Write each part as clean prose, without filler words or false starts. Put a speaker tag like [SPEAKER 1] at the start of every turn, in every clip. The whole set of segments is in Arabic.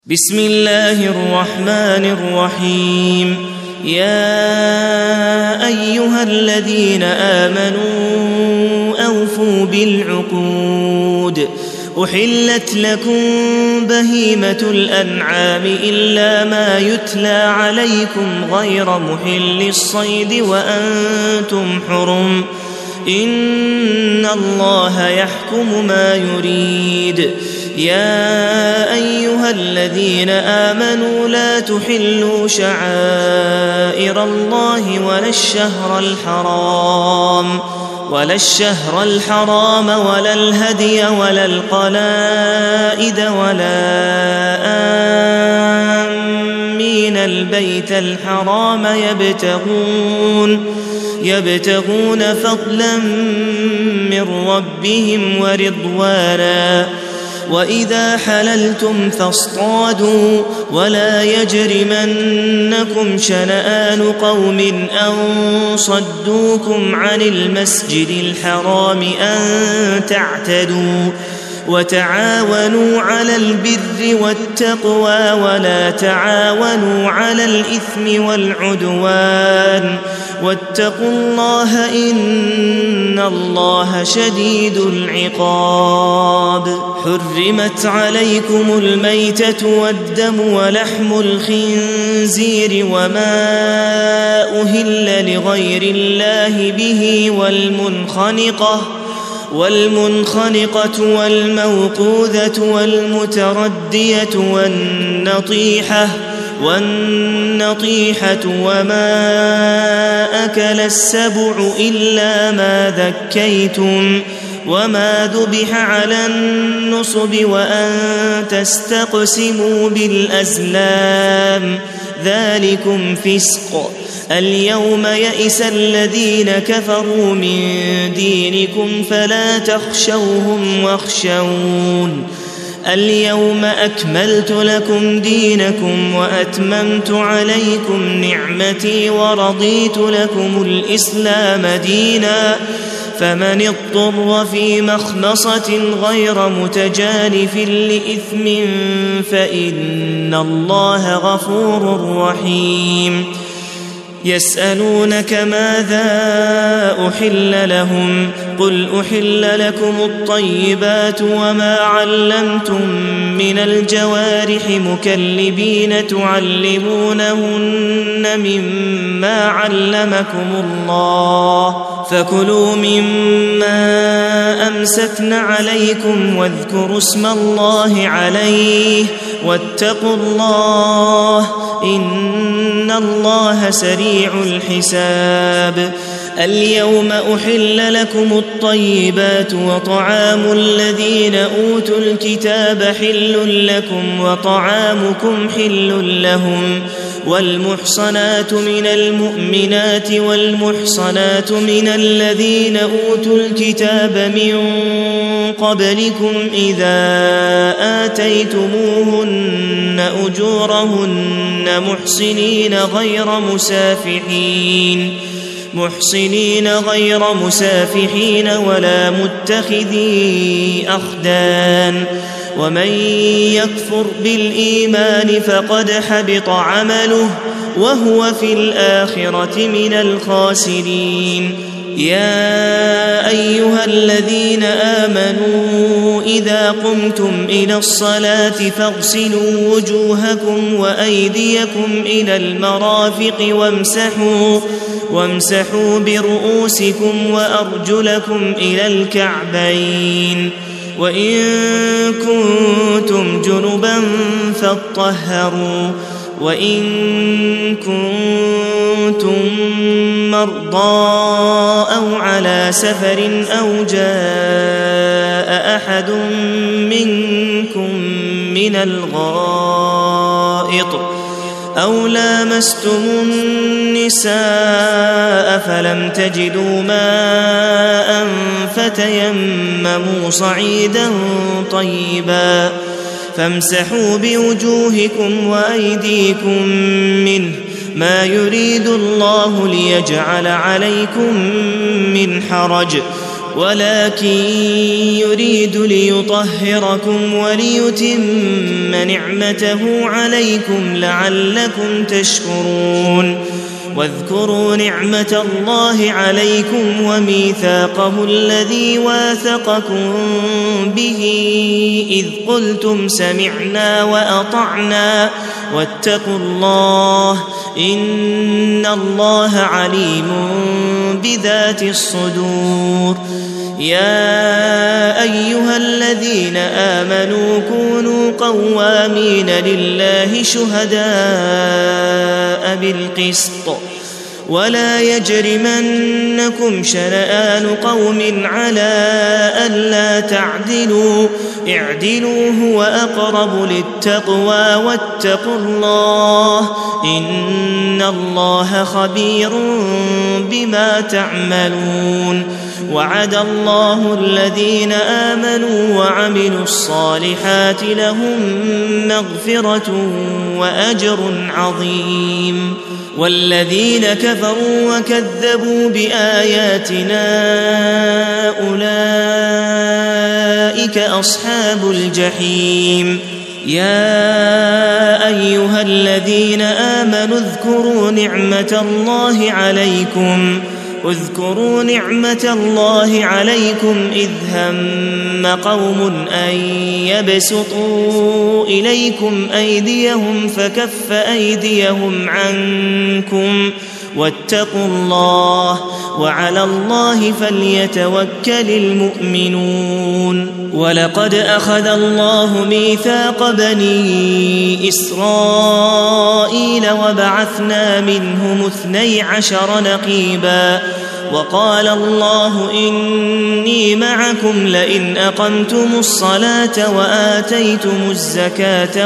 [SPEAKER 1] بسم الله الرحمن الرحيم. يا أيها الذين آمنوا أوفوا بالعقود. أحلت لكم بهيمة الأنعام إلا ما يتلى عليكم غير محل الصيد وأنتم حرم، إن الله يحكم ما يريد. يا أيها الذين آمنوا لا تحلوا شعائر الله ولا الشهر الحرام ولا الهدي ولا القلائد ولا آمين البيت الحرام يبتغون فضلا من ربهم ورضوانا. وإذا حللتم فاصطادوا ولا يجرمنكم شنآن قوم أن صدوكم عن المسجد الحرام أن تعتدوا. وتعاونوا على البر والتقوى ولا تعاونوا على الإثم والعدوان، واتقوا الله إن الله شديد العقاب. حرمت عليكم الميتة والدم ولحم الخنزير وما أهل لغير الله به والمنخنقة والموقوذة والمتردية والنطيحة وما أكل السبع إلا ما ذكيتم وما ذبح على النصب وأن تستقسموا بالأزلام، ذلكم فسق. اليوم يئس الذين كفروا من دينكم فلا تخشوهم واخشون. اليوم أكملت لكم دينكم وأتممت عليكم نعمتي ورضيت لكم الإسلام دينا، فمن اضطر في مخمصة غير متجانف لإثم فإن الله غفور رحيم. يسألونك ماذا أحل لهم؟ قل أحل لكم الطيبات وما علمتم من الجوارح مكلبين تعلمونهن مما علمكم الله، فكلوا مما أمسكن عليكم واذكروا اسم الله عليه واتقوا الله إن الله سريع الحساب. اليوم أحل لكم الطيبات وطعام الذين أوتوا الكتاب حل لكم وطعامكم حل لهم، والمحصنات من المؤمنات والمحصنات من الذين أوتوا الكتاب من قبلكم إذا آتيتموهن أجورهن محصنين غير مسافحين ولا متخذي أخدان. ومن يكفر بالإيمان فقد حبط عمله وهو في الآخرة من الخاسرين. يا أيها الذين آمنوا إذا قمتم إلى الصلاة فاغسلوا وجوهكم وأيديكم إلى المرافق وامسحوا برؤوسكم وأرجلكم إلى الكعبين، وإن كنتم جنبا فاطهروا، وإن كنتم مرضى أو على سفر أو جاء أحد منكم من الغائط أو لامستم النساء فلم تجدوا ماء فتيمموا صعيدا طيبا فامسحوا بوجوهكم وأيديكم منه، ما يريد الله ليجعل عليكم من حرج ولكن يريد ليطهركم وليتم نعمته عليكم لعلكم تشكرون. واذكروا نعمة الله عليكم وميثاقه الذي واثقكم به إذ قلتم سمعنا وأطعنا واتقوا الله إن الله عليم بذات الصدور. يا أيها الذين آمنوا كونوا قوامين لله شهداء بالقسط ولا يجرمنكم شنآن قوم على ألا تعدلوا اعدلوا هو أقرب للتقوى واتقوا الله إن الله خبير بما تعملون. وعد الله الذين آمنوا وعملوا الصالحات لهم مغفرة وأجر عظيم. والذين كفروا وكذبوا بآياتنا أولئك أصحاب الجحيم. يا أيها الذين آمنوا اذكروا نعمة الله عليكم إذ هم قوم أن يبسطوا إليكم أيديهم فكف أيديهم عنكم واتقوا الله وعلى الله فليتوكل المؤمنون. ولقد أخذ الله ميثاق بني إسرائيل وبعثنا منهم 12 نقيبا وقال الله إني معكم لئن أقمتم الصلاة وآتيتم الزكاة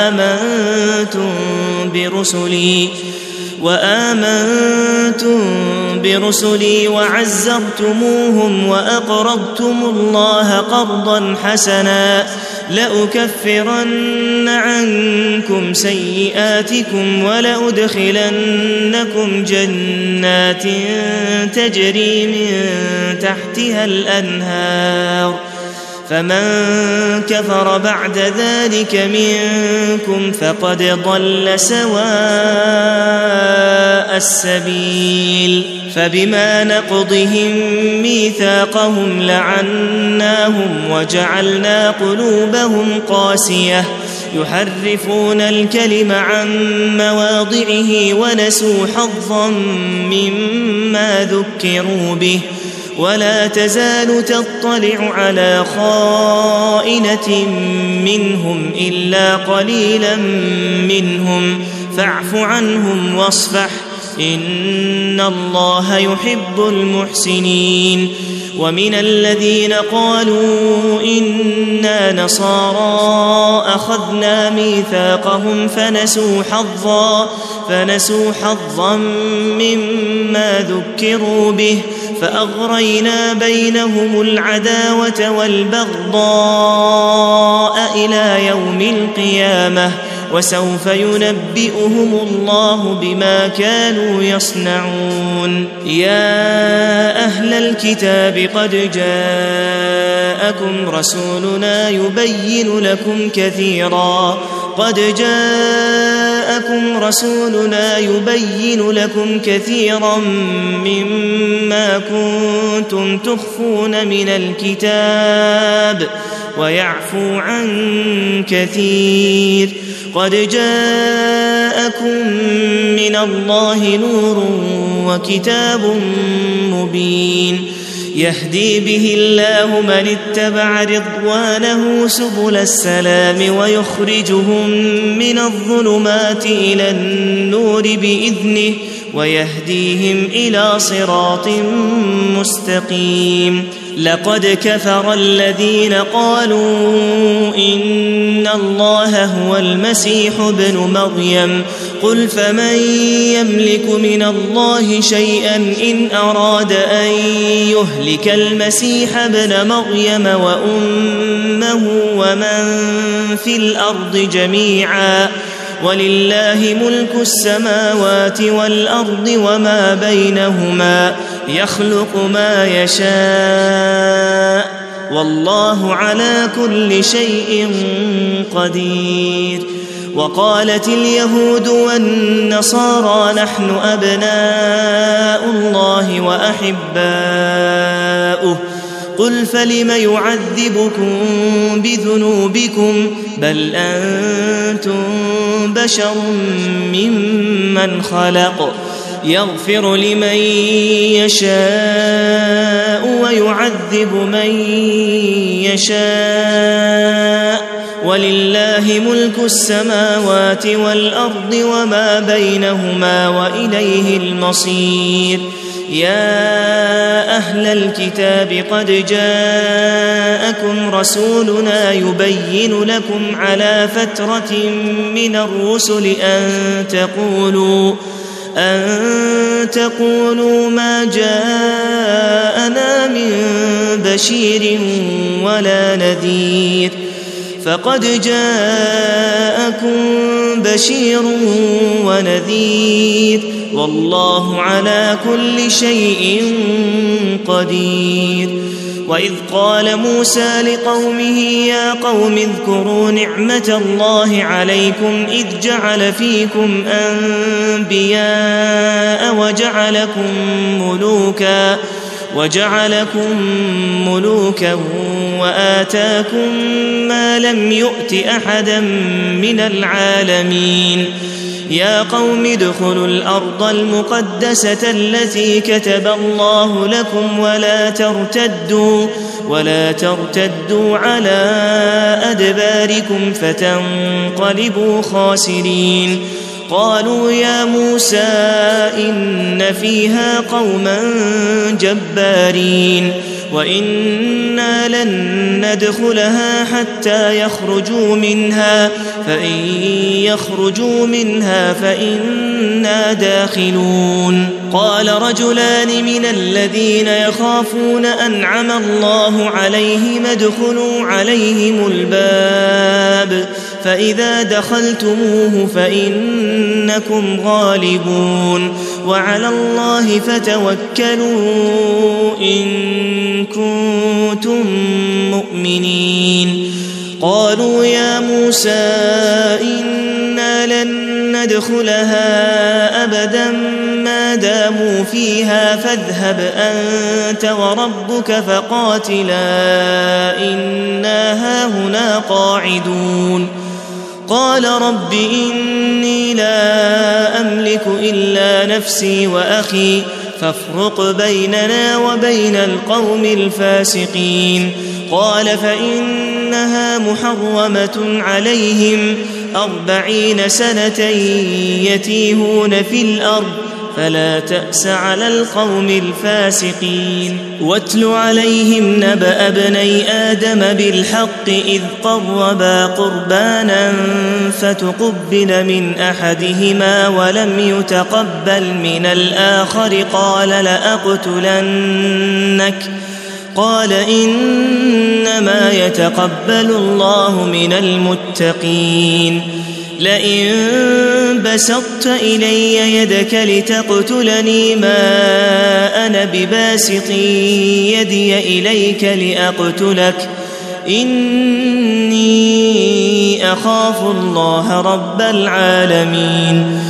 [SPEAKER 1] وآمنتم برسلي وعزرتموهم وأقرضتم الله قرضا حسنا لأكفرن عنكم سيئاتكم ولأدخلنكم جنات تجري من تحتها الأنهار فمن كفر بعد ذلك منكم فقد ضل سواء السبيل. فبما نقضهم ميثاقهم لعناهم وجعلنا قلوبهم قاسية يحرفون الكلم عن مواضعه ونسوا حظا مما ذكروا به ولا تزال تطلع على خائنة منهم إلا قليلا منهم فاعف عنهم واصفح إن الله يحب المحسنين. ومن الذين قالوا إنا نصارى أخذنا ميثاقهم فنسوا حظا مما ذكروا به فأغرينا بينهم العداوة والبغضاء إلى يوم القيامة وسوف ينبئهم الله بما كانوا يصنعون. يا أهل الكتاب قد جاءكم رسولنا يبين لكم كثيرا مما كنتم تخفون من الكتاب ويعفو عن كثير. قد جاءكم من الله نور وكتاب مبين يهدي به الله من اتبع رضوانه سبل السلام ويخرجهم من الظلمات إلى النور بإذنه ويهديهم إلى صراط مستقيم. لقد كفر الذين قالوا إن الله هو المسيح ابن مريم قل فمن يملك من الله شيئا إن أراد أن يهلك المسيح ابن مريم وأمه ومن في الأرض جميعا ولله ملك السماوات والأرض وما بينهما يخلق ما يشاء والله على كل شيء قدير. وقالت اليهود والنصارى نحن أبناء الله وأحباؤه قل فلم يعذبكم بذنوبكم بل أنتم بشر ممن خلق يغفر لمن يشاء ويعذب من يشاء ولله ملك السماوات والأرض وما بينهما وإليه المصير. يا أهل الكتاب قد جاءكم رسولنا يبين لكم على فترة من الرسل أن تقولوا ما جاءنا من بشير ولا نذير فقد جاءكم بشير ونذير والله على كل شيء قدير. وإذ قال موسى لقومه يا قوم اذكروا نعمة الله عليكم إذ جعل فيكم أنبياء وجعلكم ملوكا وآتاكم ما لم يؤت أحدا من العالمين. يا قوم ادخلوا الأرض المقدسة التي كتب الله لكم ولا ترتدوا على أدباركم فتنقلبوا خاسرين. قالوا يا موسى إن فيها قوما جبارين وإنا لن ندخلها حتى يخرجوا منها فإن يخرجوا منها فإنا داخلون. قال رجلان من الذين يخافون أنعم الله عليهم ادخلوا عليهم الباب فإذا دخلتموه فإنكم غالبون وعلى الله فتوكلوا إن كنتم مؤمنين. قالوا يا موسى إنا لن ندخلها أبدا ما داموا فيها فاذهب أنت وربك فقاتلا إنا هاهنا قاعدون. قال رب إني لا أملك إلا نفسي وأخي فافرق بيننا وبين القوم الفاسقين. قال فإنها محرمة عليهم 40 سنة يتيهون في الأرض فلا تأس على القوم الفاسقين. واتل عليهم نبأ ابني آدم بالحق إذ قربا قربانا فتقبل من أحدهما ولم يتقبل من الآخر قال لأقتلنك قال إنما يتقبل الله من المتقين. لئن بسطت إلي يدك لتقتلني ما أنا بباسط يدي إليك لأقتلك إني أخاف الله رب العالمين.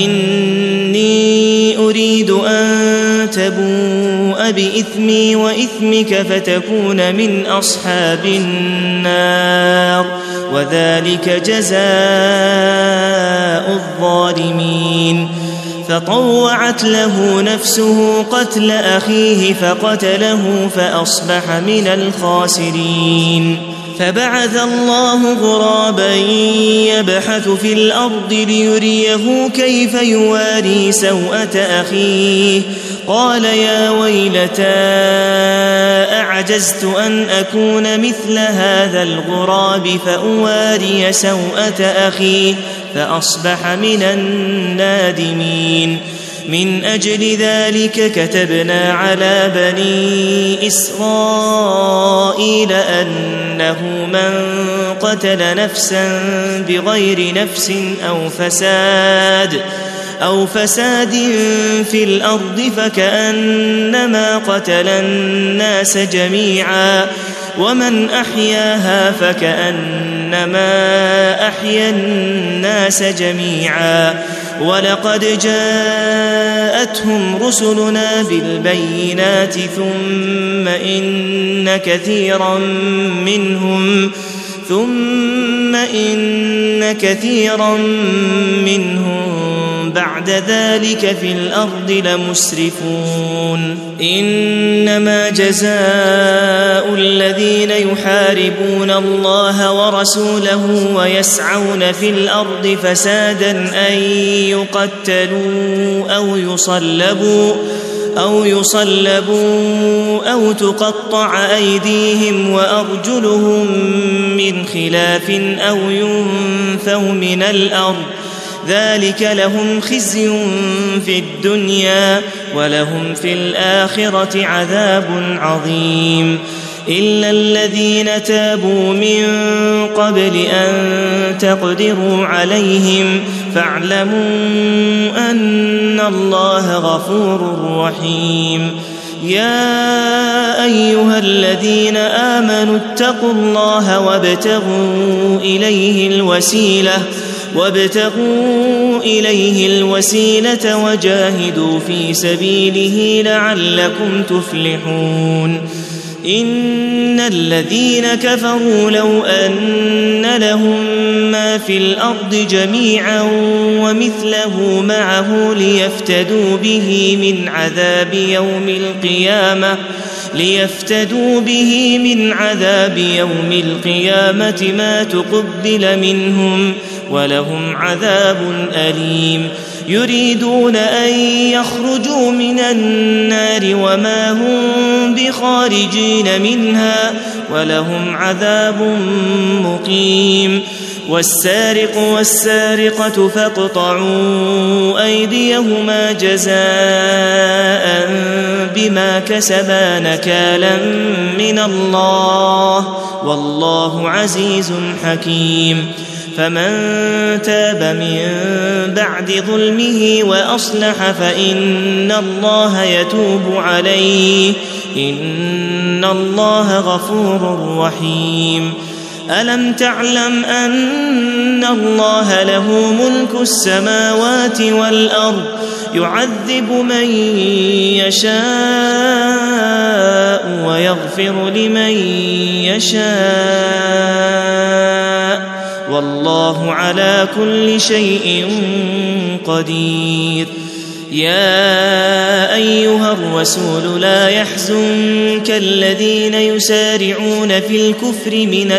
[SPEAKER 1] إني أريد أن تبوء بإثمي وإثمك فتكون من أصحاب النار وذلك جزاء الظالمين. فطوعت له نفسه قتل أخيه فقتله فأصبح من الخاسرين. فبعث الله غرابا يبحث في الأرض ليريه كيف يواري سوءة أخيه قال يا ويلتى أعجزت أن أكون مثل هذا الغراب فأواري سوءة أخي فأصبح من النادمين. من أجل ذلك كتبنا على بني إسرائيل أنه من قتل نفسا بغير نفس أو فساد في الأرض فكأنما قتل الناس جميعا ومن أحياها فكأنما أحيا الناس جميعا ولقد جاءتهم رسلنا بالبينات ثم إن كثيرا منهم بعد ذلك في الأرض لمسرفون إنما جزاء الذين يحاربون الله ورسوله ويسعون في الأرض فسادا أن يقتلوا أو يصلبوا أو تقطع أيديهم وأرجلهم من خلاف أو ينفوا من الأرض ذلك لهم خزي في الدنيا ولهم في الآخرة عذاب عظيم إلا الذين تابوا من قبل أن تقدروا عليهم فاعلموا أن الله غفور رحيم يا أيها الذين آمنوا اتقوا الله وابتغوا إليه الوسيلة وجاهدوا في سبيله لعلكم تفلحون إن الذين كفروا لو أن لهم ما في الأرض جميعا ومثله معه ليفتدوا به من عذاب يوم القيامة ما تقبل منهم ولهم عذاب أليم يريدون أن يخرجوا من النار وما هم بخارجين منها ولهم عذاب مقيم والسارق والسارقة فاقطعوا أيديهما جزاء بما كسبا نكالا من الله والله عزيز حكيم فمن تاب من بعد ظلمه وأصلح فإن الله يتوب عليه إن الله غفور رحيم ألم تعلم أن الله له ملك السماوات والأرض يعذب من يشاء ويغفر لمن يشاء والله على كل شيء قدير يا أيها الرسول لا يحزنك الذين يسارعون في الكفر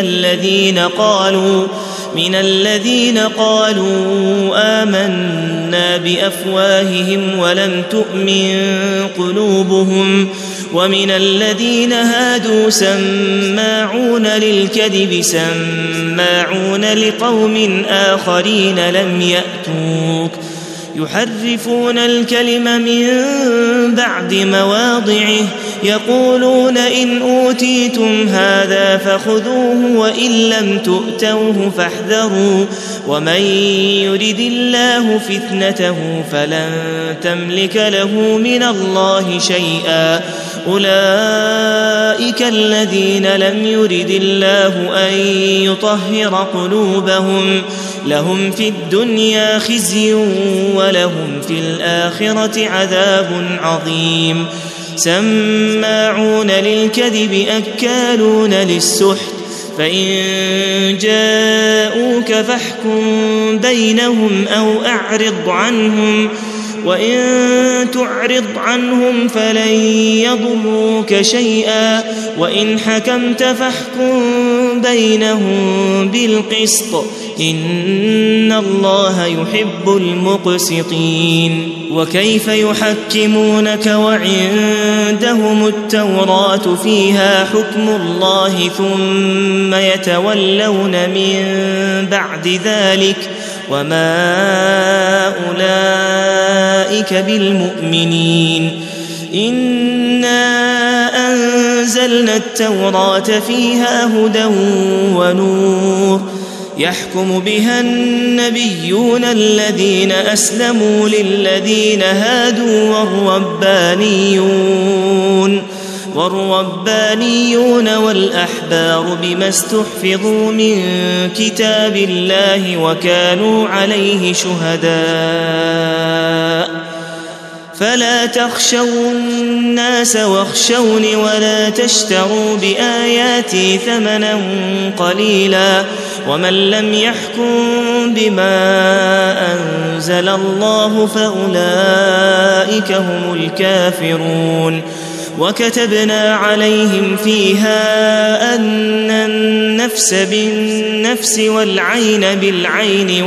[SPEAKER 1] من الذين قالوا آمنا بأفواههم ولم تؤمن قلوبهم ومن الذين هادوا سماعون للكذب سماعون لقوم آخرين لم يأتوك يحرفون الكلم من بعد مواضعه يقولون إن أوتيتم هذا فخذوه وإن لم تؤتوه فاحذروا ومن يرد الله فتنته فلن تملك له من الله شيئا أولئك الذين لم يرد الله أن يطهر قلوبهم لهم في الدنيا خزي ولهم في الآخرة عذاب عظيم سماعون للكذب أكالون للسحت فإن جاءوك فاحكم بينهم أو أعرض عنهم وإن تعرض عنهم فلن يضروك شيئا وإن حكمت فاحكم بينهم بالقسط إن الله يحب المقسطين وكيف يحكمونك وعندهم التوراة فيها حكم الله ثم يتولون من بعد ذلك وما أولئك بالمؤمنين إنا أنزلنا التوراة فيها هدى ونور يحكم بها النبيون الذين أسلموا للذين هادوا والربانيون والأحبار بما استحفظوا من كتاب الله وكانوا عليه شهداء فلا تخشوا الناس واخشوني ولا تشتروا بآياتي ثمنا قليلا ومن لم يحكم بما أنزل الله فأولئك هم الكافرون وكتبنا عليهم فيها أن النفس بالنفس والعين بالعين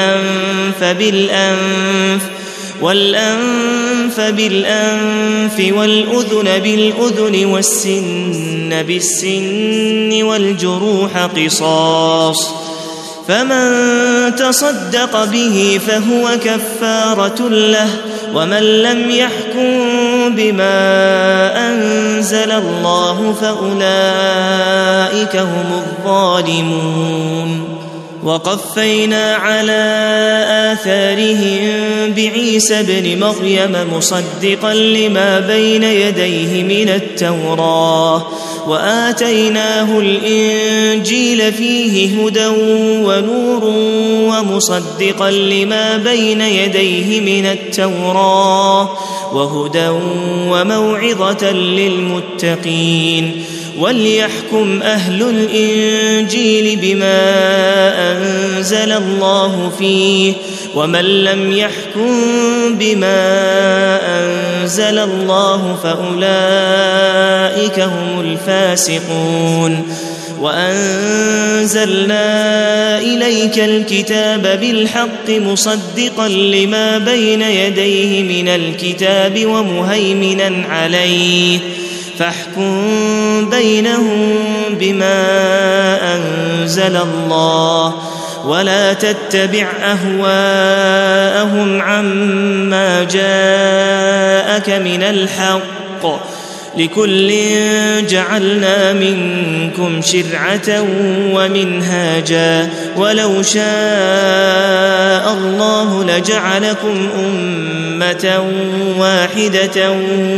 [SPEAKER 1] والأنف بالأنف والأذن بالأذن والسن بالسن والجروح قصاص فمن تصدق به فهو كفارة له ومن لم يحكم بما أنزل الله فأولئك هم الظالمون وقفينا على آثارهم بعيسى ابن مريم مصدقا لما بين يديه من التوراة وآتيناه الإنجيل فيه هدى ونور ومصدقا لما بين يديه من التوراة وهدى وموعظة للمتقين وليحكم أهل الإنجيل بما أنزل الله فيه ومن لم يحكم بما أنزل الله فأولئك هم الفاسقون وأنزلنا إليك الكتاب بالحق مصدقا لما بين يديه من الكتاب ومهيمنا عليه فاحكم بينهم بما أنزل الله ولا تتبع أهواءهم عما جاءك من الحق لكل جعلنا منكم شرعة ومنهاجا ولو شاء الله لجعلكم أمة واحدة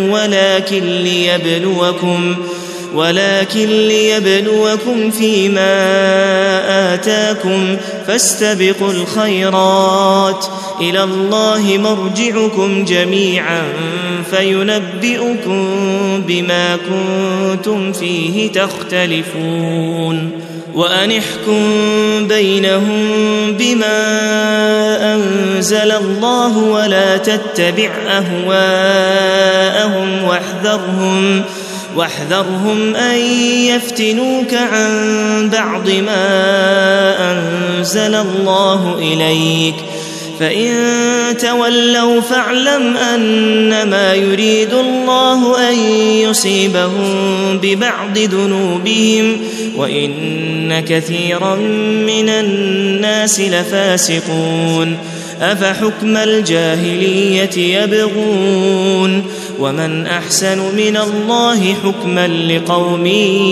[SPEAKER 1] ولكن ليبلوكم فيما آتاكم فاستبقوا الخيرات إلى الله مرجعكم جميعا فينبئكم بما كنتم فيه تختلفون وأن احكم بينهم بما أنزل الله ولا تتبع أهواءهم واحذرهم أن يفتنوك عن بعض ما أنزل الله إليك فإن تولوا فاعلم أنما يريد الله أن يصيبهم ببعض ذنوبهم وإن كثيرا من الناس لفاسقون أفحكم الجاهلية يبغون ومن أحسن من الله حكما لقوم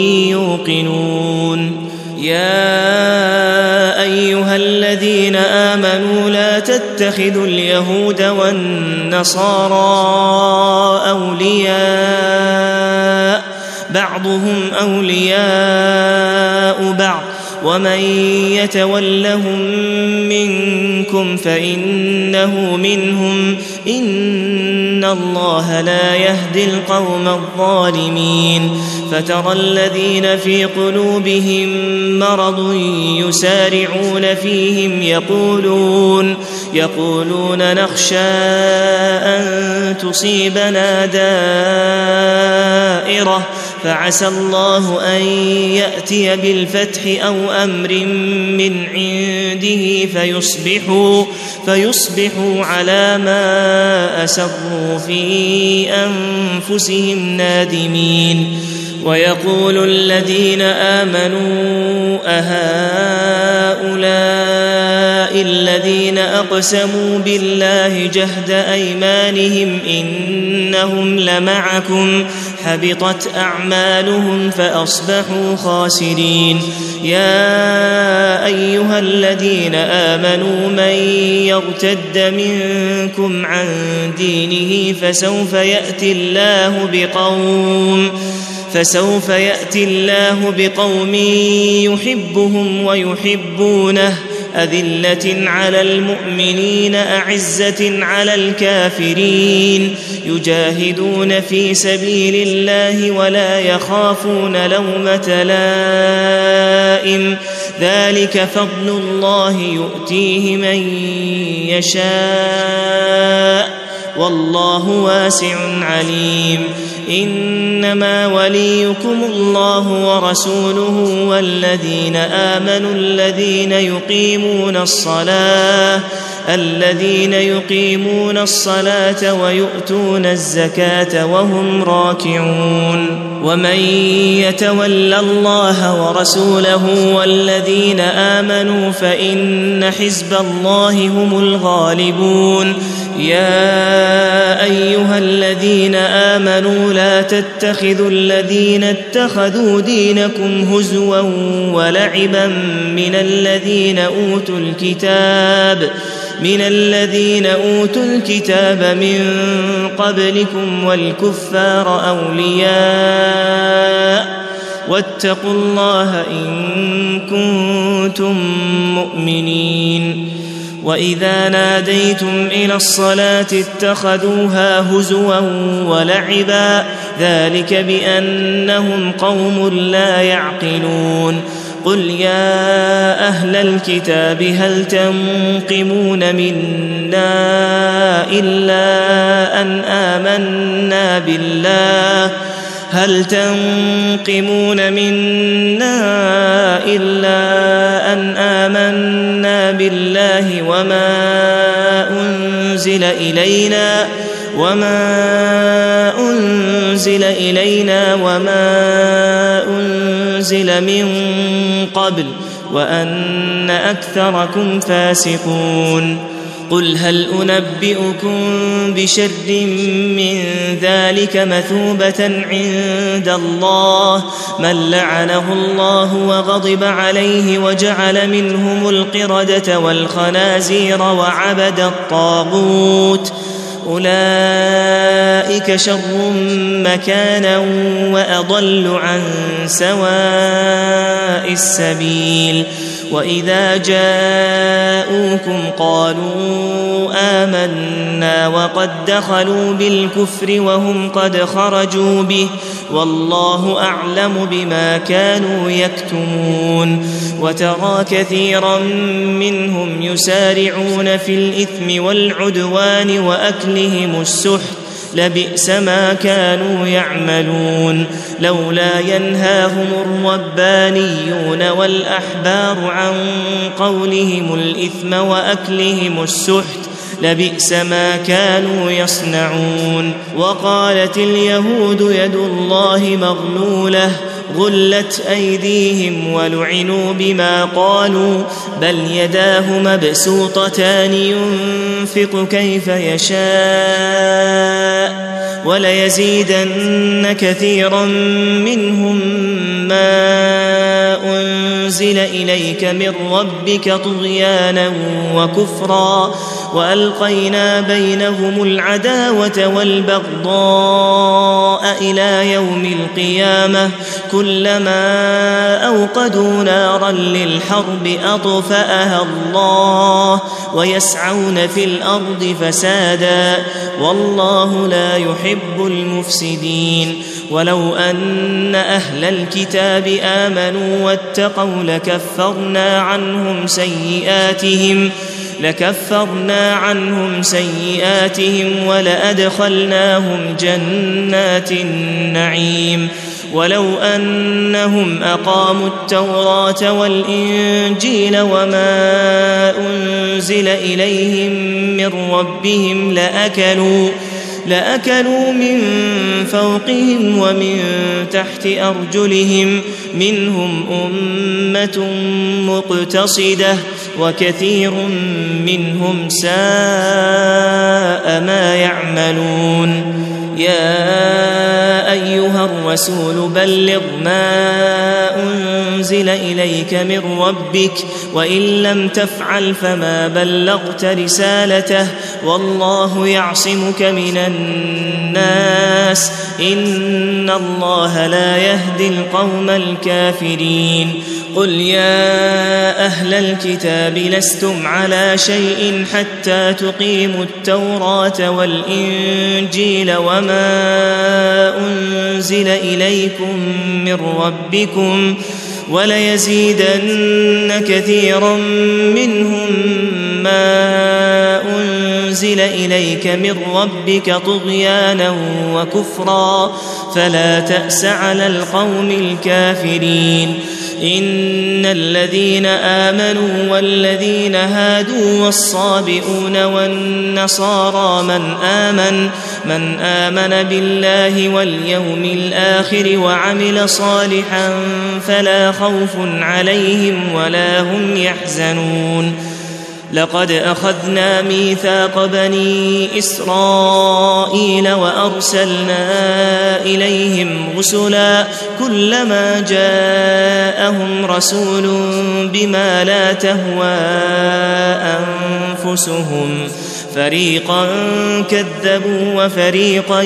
[SPEAKER 1] يوقنون يا أيها الذين آمنوا لا تتخذوا اليهود والنصارى أولياء بعضهم أولياء بعض ومن يتولهم منكم فإنه منهم إن الله لا يهدي القوم الظالمين فترى الذين في قلوبهم مرض يسارعون فيهم يقولون نخشى أن تصيبنا دائرة فعسى الله أن يأتي بالفتح أو أمر من عنده فيصبحوا على ما أسروا في أنفسهم نادمين ويقول الذين آمنوا أهؤلاء الذين أقسموا بالله جهد أيمانهم إنهم لمعكم حبطت أعمالهم فأصبحوا خاسرين. يا أيها الذين آمنوا من يرتد منكم عن دينه فسوف يأتي الله بقوم يحبهم ويحبونه أذلة على المؤمنين أعزة على الكافرين يجاهدون في سبيل الله ولا يخافون لومة لائم ذلك فضل الله يؤتيه من يشاء والله واسع عليم. إنما وليكم الله ورسوله والذين آمنوا الذين يقيمون الصلاة ويؤتون الزكاة وهم راكعون. ومن يتول الله ورسوله والذين آمنوا فإن حزب الله هم الغالبون. يا أيها الذين آمنوا لا تتخذوا الذين اتخذوا دينكم هزوا ولعبا من الذين أوتوا الكتاب من قبلكم والكفار أولياء واتقوا الله إن كنتم مؤمنين. وإذا ناديتم إلى الصلاة اتخذوها هزوا ولعبا ذلك بأنهم قوم لا يعقلون. قل يا أهل الكتاب هل تنقمون منا إلا أن آمنا بالله وما أنزل إلينا وما أنزل من قبل وأن أكثركم فاسقون. قل هل أنبئكم بشر من ذلك مثوبة عند الله من لعنه الله وغضب عليه وجعل منهم القردة والخنازير وعبد الطاغوت أولئك شر مكانا وأضل عن سواء السبيل. وإذا جاءوكم قالوا آمنا وقد دخلوا بالكفر وهم قد خرجوا به والله أعلم بما كانوا يكتمون. وترى كثيرا منهم يسارعون في الإثم والعدوان وأكلهم السحت لبئس ما كانوا يعملون. لولا ينهاهم الربانيون والأحبار عن قولهم الإثم وأكلهم السحت لبئس ما كانوا يصنعون. وقالت اليهود يد الله مغلولة غلت أيديهم ولعنوا بما قالوا بل يداه مبسوطتان ينفق كيف يشاء وليزيدن كثيرا منهم ما أنزل إليك من ربك طغيانا وكفرا وألقينا بينهم العداوة والبغضاء إلى يوم القيامة كلما أوقدوا نارا للحرب أطفأها الله ويسعون في الأرض فسادا والله لا يحب المفسدين. ولو أن أهل الكتاب آمنوا واتقوا لكفرنا عنهم سيئاتهم ولأدخلناهم جنات النعيم. ولو أنهم أقاموا التوراة والإنجيل وما أنزل إليهم من ربهم لأكلوا من فوقهم ومن تحت أرجلهم منهم أمة مقتصدة وكثير منهم ساء ما يعملون. يا أيها الرسول بلغ ما أنزل إليك من ربك وإن لم تفعل فما بلغت رسالته والله يعصمك من الناس إن الله لا يهدي القوم الكافرين قل يا أهل الكتاب لستم على شيء حتى تقيموا التوراة والإنجيل وما أنزل إليكم من ربكم وليزيدن كثيرا منهم ما أنزل إليك من ربك طغيانا وكفرا فلا تأس على القوم الكافرين إن الذين آمنوا والذين هادوا والصابئون والنصارى من آمن بالله واليوم الآخر وعمل صالحا فلا خوف عليهم ولا هم يحزنون لقد أخذنا ميثاق بني إسرائيل وأرسلنا إليهم رسلا كلما جاءهم رسول بما لا تهوى أنفسهم فريقا كذبوا وفريقا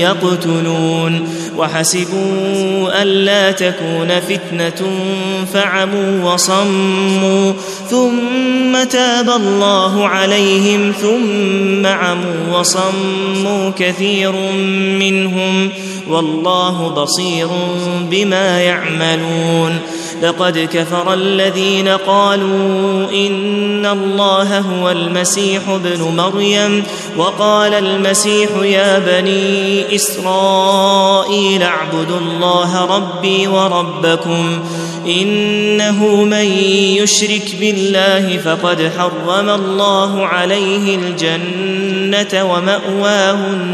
[SPEAKER 1] يقتلون وحسبوا ألا تكون فتنة فعموا وصموا ثم تاب الله عليهم ثم عموا وصموا كثير منهم والله بصير بما يعملون لقد كفر الذين قالوا إن الله هو المسيح ابن مريم وقال المسيح يا بني إسرائيل اعبدوا الله ربي وربكم إنه من يشرك بالله فقد حرم الله عليه الجنة ومأواه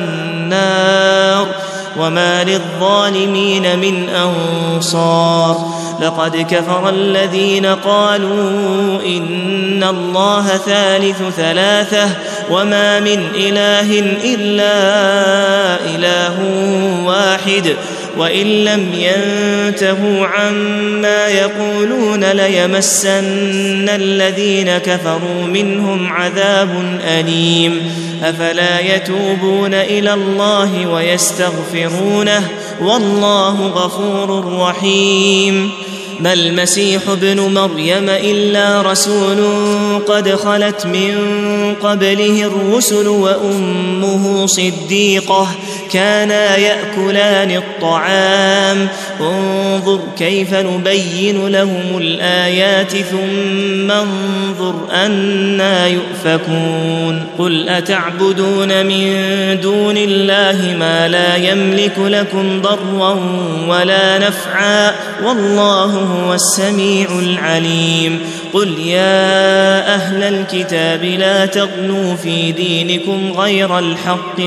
[SPEAKER 1] النار وما للظالمين من أنصار لقد كفر الذين قالوا إن الله ثالث ثلاثة وما من إله إلا إله واحد وإن لم ينتهوا عما يقولون ليمسن الذين كفروا منهم عذاب أليم أفلا يتوبون إلى الله ويستغفرونه والله غفور رحيم ما المسيح ابن مريم إلا رسول قد خلت من قبله الرسل وأمه صديقة كانا يأكلان الطعام انظر كيف نبين لهم الآيات ثم انظر أنا يؤفكون قل أتعبدون من دون الله ما لا يملك لكم ضرا ولا نفعا والله هو السميع العليم قل يا أهل الكتاب لا تغلوا في دينكم غير الحق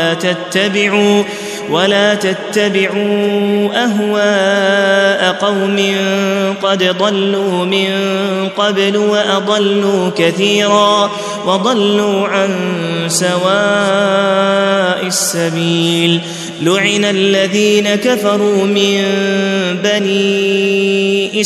[SPEAKER 1] ولا تتبعوا أهواء قوم قد ضلوا من قبل وأضلوا كثيرا وضلوا عن سواء السبيل لعن الذين كفروا من بني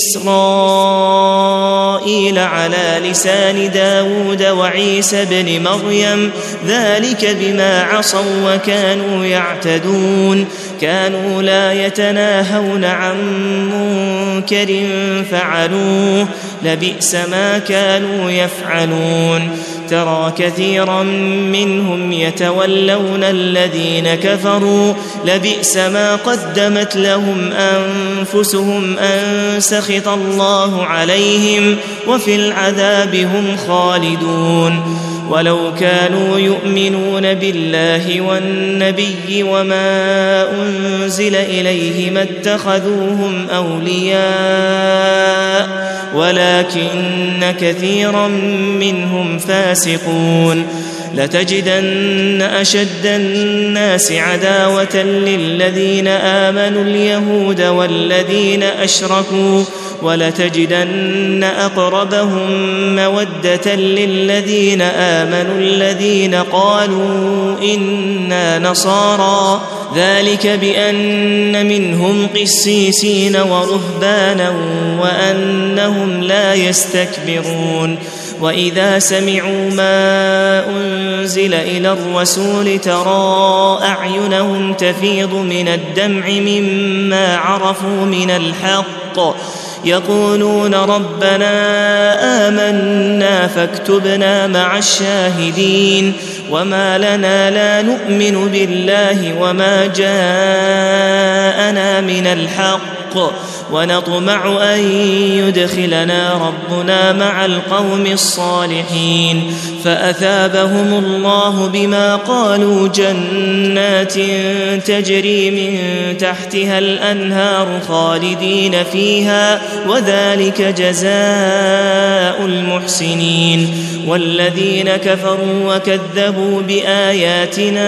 [SPEAKER 1] إسرائيل على لسان داود وعيسى بن مريم ذلك بما عصوا وكانوا يعتدون كانوا لا يتناهون عن منكر فعلوه لبئس ما كانوا يفعلون ترى كثيرا منهم يتولون الذين كفروا لبئس ما قدمت لهم أنفسهم أن سخط الله عليهم وفي العذاب هم خالدون ولو كانوا يؤمنون بالله والنبي وما أنزل إليه ما اتخذوهم أولياء ولكن كثيرا منهم فاسقون لتجدن أشد الناس عداوة للذين آمنوا اليهود والذين أشركوا ولتجدن أقربهم مودة للذين آمنوا الذين قالوا إنا نصارى ذلك بأن منهم قسيسين ورهبانا وأنهم لا يستكبرون وإذا سمعوا ما أنزل إلى الرسول ترى أعينهم تفيض من الدمع مما عرفوا من الحق يقولون ربنا آمنا فاكتبنا مع الشاهدين وما لنا لا نؤمن بالله وما جاءنا من الحق ونطمع أن يدخلنا ربنا مع القوم الصالحين فأثابهم الله بما قالوا جنات تجري من تحتها الأنهار خالدين فيها وذلك جزاء المحسنين والذين كفروا وكذبوا بآياتنا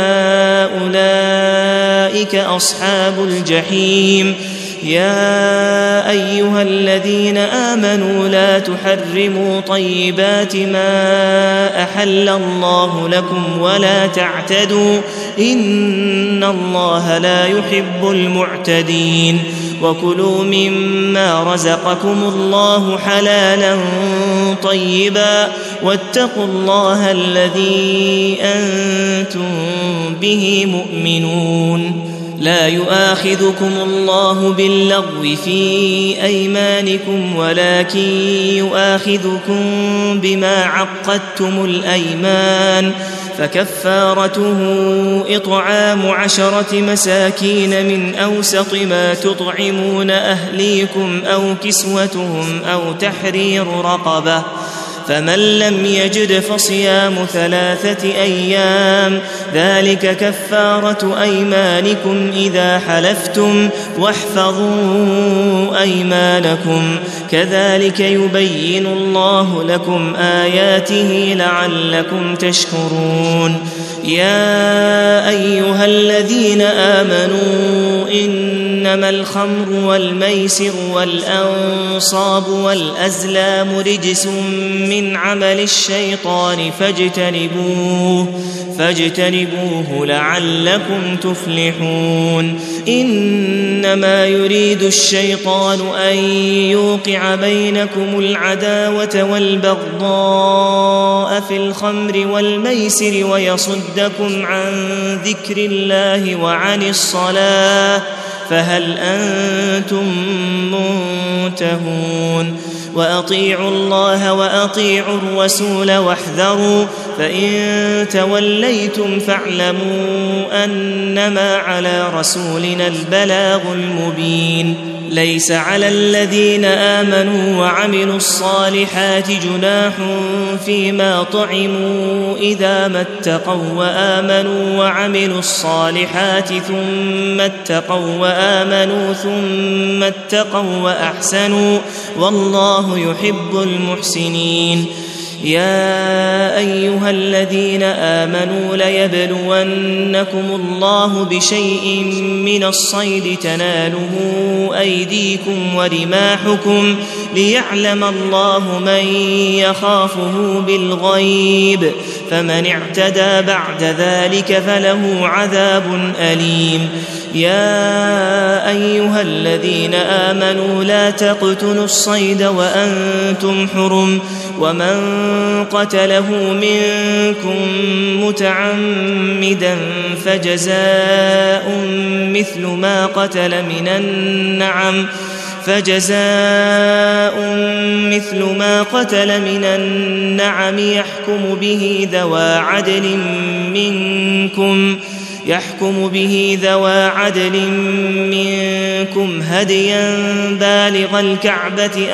[SPEAKER 1] أولئك أصحاب الجحيم يا أيها الذين آمنوا لا تحرموا طيبات ما أحل الله لكم ولا تعتدوا إن الله لا يحب المعتدين وكلوا مما رزقكم الله حلالا طيبا واتقوا الله الذي أنتم به مؤمنون لا يؤاخذكم الله باللغو في أيمانكم ولكن يؤاخذكم بما عقدتم الأيمان فكفارته إطعام 10 مساكين من أوسط ما تطعمون أهليكم أو كسوتهم أو تحرير رقبة فمن لم يجد فصيام 3 أيام ذلك كفارة أيمانكم إذا حلفتم واحفظوا أيمانكم كذلك يبين الله لكم آياته لعلكم تشكرون يا أيها الذين آمنوا إنما الخمر والميسر والأنصاب والأزلام رجس من عمل الشيطان فاجتنبوه لعلكم تفلحون إنما يريد الشيطان أن يوقع بينكم العداوة والبغضاء في الخمر والميسر ويصدكم عن ذكر الله وعن الصلاة فهل أنتم منتهون وأطيعوا الله وأطيعوا الرسول واحذروا فإن توليتم فاعلموا أنما على رسولنا البلاغ المبين ليس على الذين آمنوا وعملوا الصالحات جناح فيما طعموا إذا ما اتقوا وآمنوا وعملوا الصالحات ثم اتقوا وآمنوا ثم اتقوا وأحسنوا والله يحب المحسنين يا أيها الذين آمنوا ليبلونكم الله بشيء من الصيد تناله أيديكم ورماحكم ليعلم الله من يخافه بالغيب فمن اعتدى بعد ذلك فله عذاب أليم يا أيها الذين آمنوا لا تقتلوا الصيد وأنتم حرم ومن قتله منكم متعمدا فجزاء مثل ما قتل من النعم يحكم به ذوى عدل منكم هديا بالغ الكعبة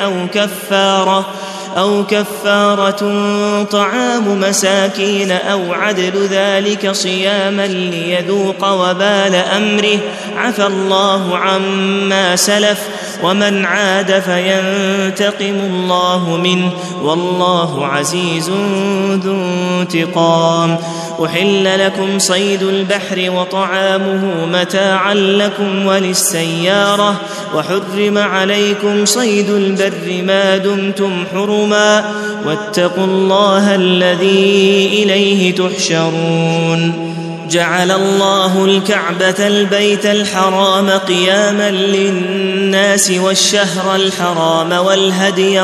[SPEAKER 1] أو كفارة طعام مساكين أو عدل ذلك صياما ليذوق وبال أمره عفى الله عما سلف ومن عاد فينتقم الله منه والله عزيز ذو انتقام أحل لكم صيد البحر وطعامه متاعا لكم وللسيارة وحرم عليكم صيد البر ما دمتم حرما واتقوا الله الذي إليه تحشرون جعل الله الكعبة البيت الحرام قياما للناس والشهر الحرام والهدي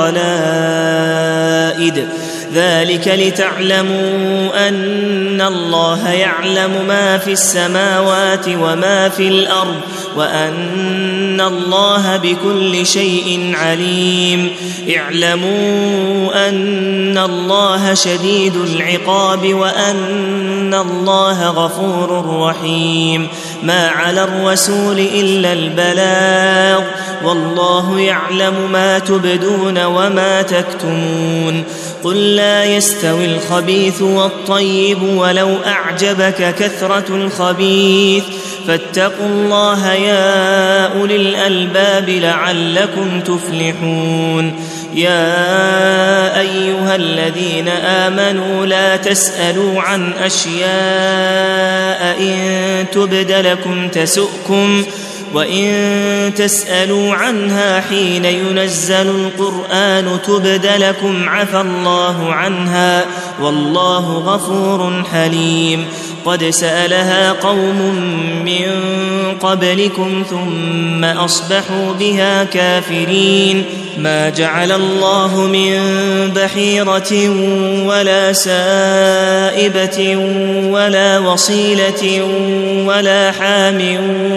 [SPEAKER 1] والقلائد ذلك لتعلموا أن الله يعلم ما في السماوات وما في الأرض وأن الله بكل شيء عليم اعلموا أن الله شديد العقاب وأن الله غفور رحيم ما على الرسول إلا البلاغ والله يعلم ما تبدون وما تكتمون قل لا يستوي الخبيث والطيب ولو أعجبك كثرة الخبيث فاتقوا الله يا أولي الألباب لعلكم تفلحون يا أيها الذين آمنوا لا تسألوا عن أشياء إن تبد لكم تسؤكم وإن تسألوا عنها حين ينزل القرآن تبد لكم عفى الله عنها والله غفور حليم قد سألها قوم من قبلكم ثم أصبحوا بها كافرين ما جعل الله من بحيرة ولا سائبة ولا وصيلة ولا حام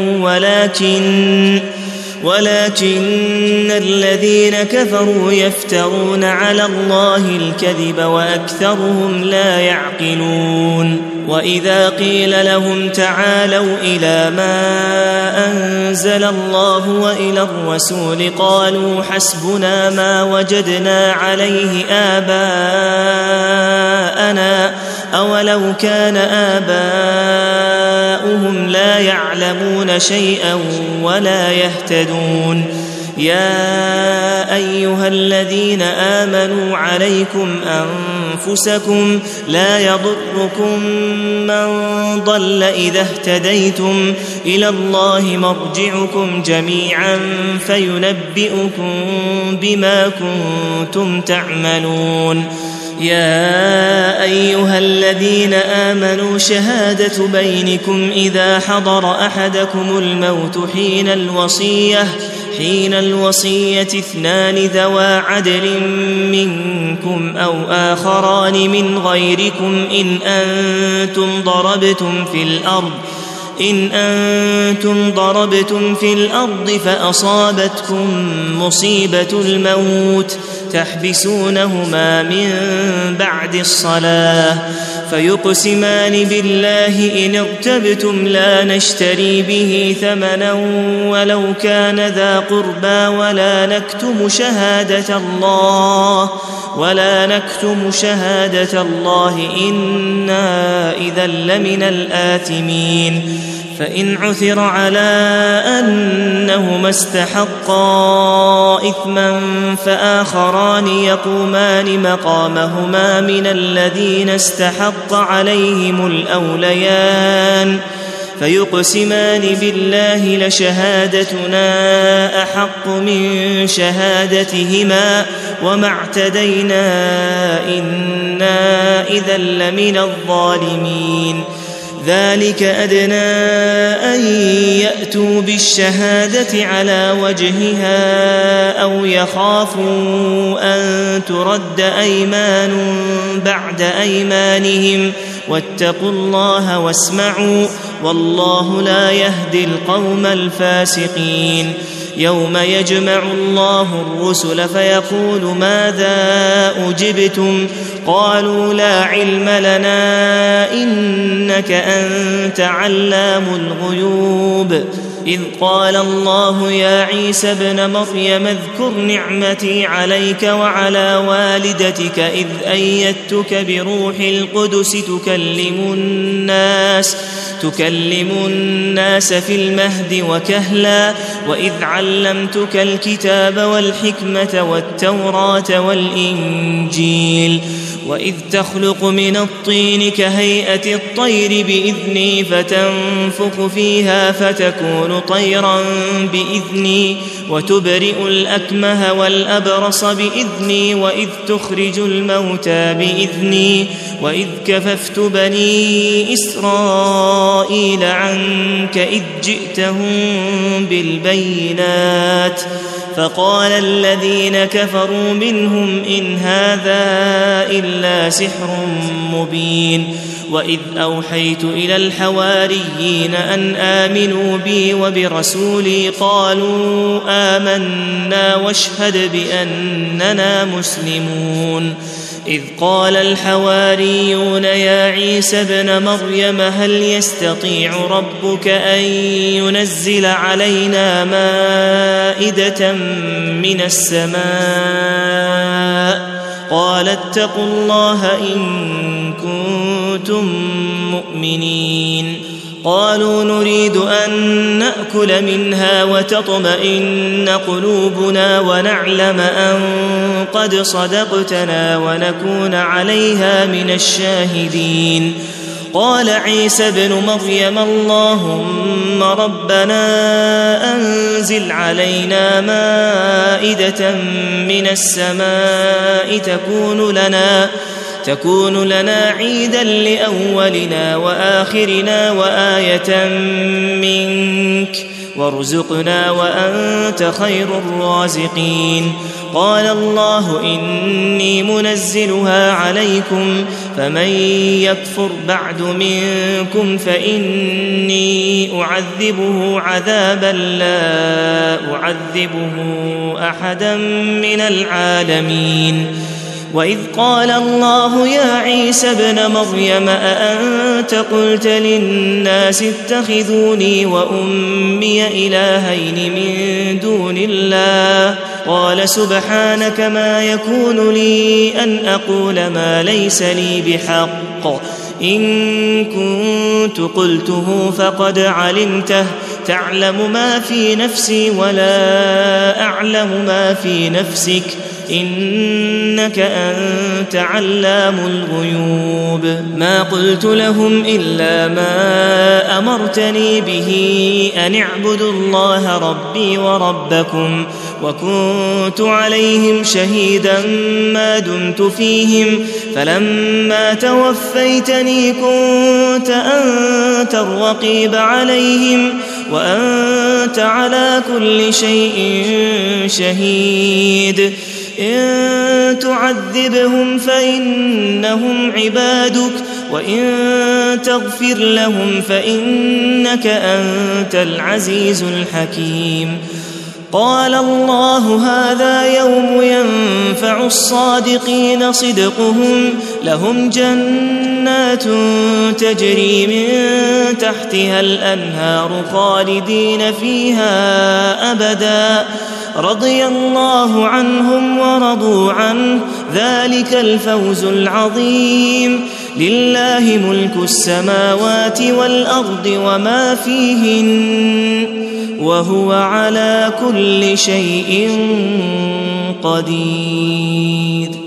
[SPEAKER 1] ولكن الذين كفروا يفترون على الله الكذب وأكثرهم لا يعقلون وإذا قيل لهم تعالوا إلى ما أنزل الله وإلى الرسول قالوا حسبنا ما وجدنا عليه آباءنا أولو كان آباؤهم لا يعلمون شيئا ولا يهتدون يا أيها الذين آمنوا عليكم أنفسكم لا يضركم من ضل إذا اهتديتم إلى الله مرجعكم جميعا فينبئكم بما كنتم تعملون يا أيها الذين آمنوا شهادة بينكم إذا حضر أحدكم الموت حين الوصية اثنان ذوى عدل منكم أو آخران من غيركم إن أنتم ضربتم في الأرض فأصابتكم مصيبة الموت تحبسونهما من بعد الصلاة فيقسمان بالله إن ارتبتم لا نشتري به ثمنا ولو كان ذا قربى ولا نكتم شهادة الله إنا إذا لمن الآثمين فإن عثر على أنهما استحقا إثما فآخران يقومان مقامهما من الذين استحق عليهم الأوليان فيقسمان بالله لشهادتنا أحق من شهادتهما وما اعتدينا إنا إذا لمن الظالمين ذلك أدنى أن يأتوا بالشهادة على وجهها أو يخافوا أن ترد أيمان بعد أيمانهم واتقوا الله واسمعوا والله لا يهدي القوم الفاسقين يوم يجمع الله الرسل فيقول ماذا أجبتم قالوا لا علم لنا إنك أنت علام الغيوب إذ قال الله يا عيسى ابن مريم اذكر نعمتي عليك وعلى والدتك إذ أيدتك بروح القدس تكلم الناس في المهد وكهلا وإذ علمتك الكتاب والحكمة والتوراة والإنجيل وإذ تخلق من الطين كهيئة الطير بإذني فتنفخ فيها فتكون طيرا بإذني وتبرئ الأكمه والأبرص بإذني وإذ تخرج الموتى بإذني وإذ كففت بني إسرائيل عنك إذ جئتهم بالبينات فقال الذين كفروا منهم إن هذا إلا سحر مبين وإذ أوحيت إلى الحواريين أن آمنوا بي وبرسولي قالوا آمنا واشهد بأننا مسلمون إذ قال الحواريون يا عيسى ابن مريم هل يستطيع ربك أن ينزل علينا مائدة من السماء قال اتقوا الله إن كنتم مؤمنين قالوا نريد أن نأكل منها وتطمئن قلوبنا ونعلم أن قد صدقتنا ونكون عليها من الشاهدين قال عيسى ابن مريم اللهم ربنا أنزل علينا مائدة من السماء تكون لنا عيدا لأولنا وآخرنا وآية منك وارزقنا وأنت خير الرازقين قال الله إني منزلها عليكم فمن يكفر بعد منكم فإني أعذبه عذابا لا أعذبه أحدا من العالمين وإذ قال الله يا عيسى ابن مريم أأنت قلت للناس اتخذوني وأمي إلهين من دون الله قال سبحانك ما يكون لي أن أقول ما ليس لي بحق إن كنت قلته فقد علمته تعلم ما في نفسي ولا أعلم ما في نفسك إنك أنت علام الغيوب ما قلت لهم إلا ما أمرتني به أن اعبدوا الله ربي وربكم وكنت عليهم شهيدا ما دمت فيهم فلما توفيتني كنت أنت الرقيب عليهم وأنت على كل شيء شهيد إن تعذبهم فإنهم عبادك وإن تغفر لهم فإنك أنت العزيز الحكيم قال الله هذا يوم ينفع الصادقين صدقهم لهم جنات تجري من تحتها الأنهار خالدين فيها أبدا رضي الله عنهم ورضوا عنه ذلك الفوز العظيم لله ملك السماوات والأرض وما فيهن وهو على كل شيء قدير